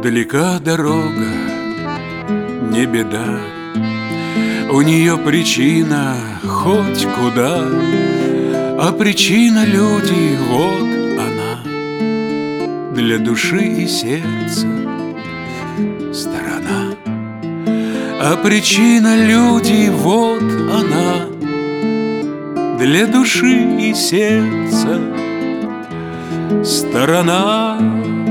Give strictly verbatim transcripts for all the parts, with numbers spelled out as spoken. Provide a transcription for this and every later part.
Далека дорога, не беда, у нее причина хоть куда, а причина люди, вот она, для души и сердца сторона. А причина люди, вот она, для души и сердца сторона.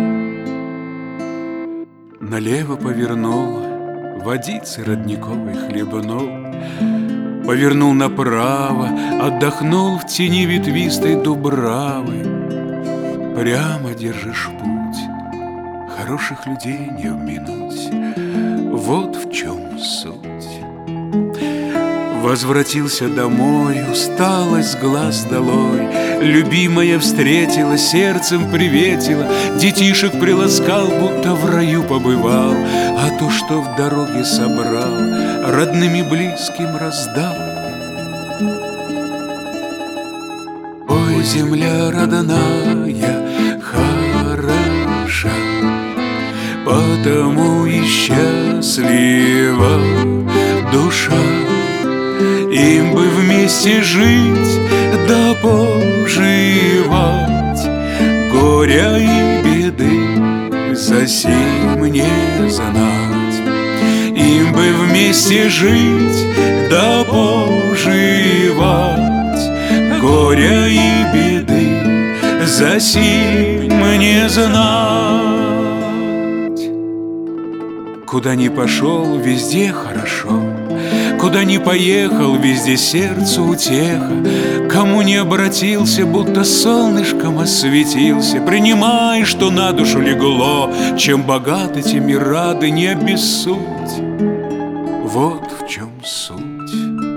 Налево повернул, водицы родниковой хлебнул, повернул направо, отдохнул в тени ветвистой дубравы. Прямо держишь путь, хороших людей не обминуть, вот в чем суть. Возвратился домой, усталость с глаз долой, любимая встретила, сердцем приветила, детишек приласкал, будто в раю побывал, а то, что в дороге собрал, родным и близким раздал. Ой, земля родная, хороша, потому и счастлива душа. Им бы вместе жить да поживать, горя и беды за сим не знать. Им бы вместе жить да поживать, горя и беды за сим не знать. Куда ни пошел, везде хорошо, куда ни поехал, везде сердцу утеха. Кому не обратился, будто солнышком осветился. Принимай, что на душу легло, чем богаты, тем и рады, не обессудь. Вот в чем суть.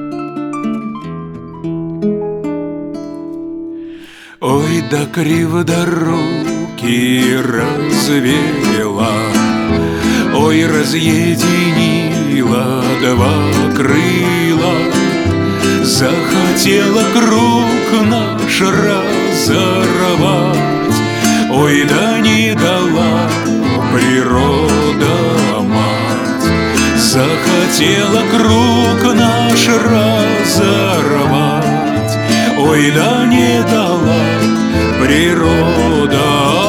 Ой, да криво до руки развела, ой, разъединила два крыла, захотела круг наш разорвать, ой, да не дала природа мать. Захотела круг наш разорвать, ой, да не дала природа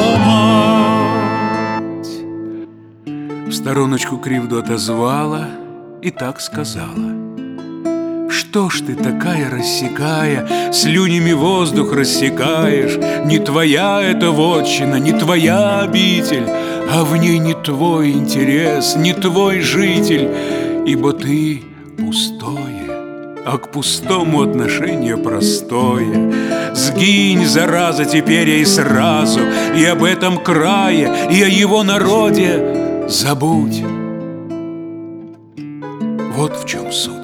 мать. В стороночку кривду отозвала и так сказала: что ж ты такая рассекая, слюнями воздух рассекаешь? Не твоя эта вотчина, не твоя обитель, а в ней не твой интерес, не твой житель, ибо ты пустое, а к пустому отношение простое. Сгинь, зараза, теперь и сразу, и об этом крае, и о его народе забудь. Вот в чем суть.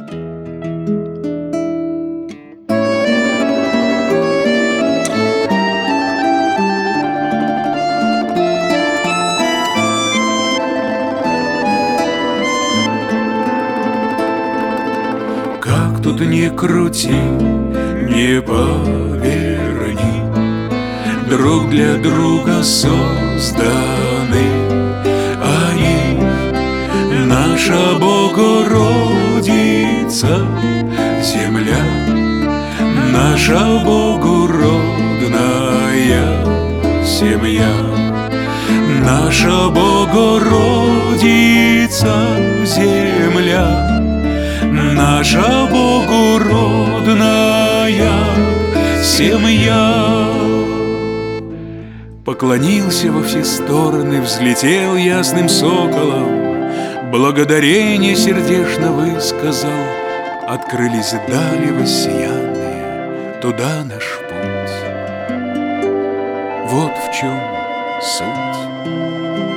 Как тут не крути, не поверни, друг для друга созданы они. Наша Богородица, земля, наша богородная семья. Наша Богородица, земля, наша богородная семья. Поклонился во все стороны, взлетел ясным соколом, благодарение сердечно высказал. Открылись дали воссиянные, туда наш путь. Вот в чем суть.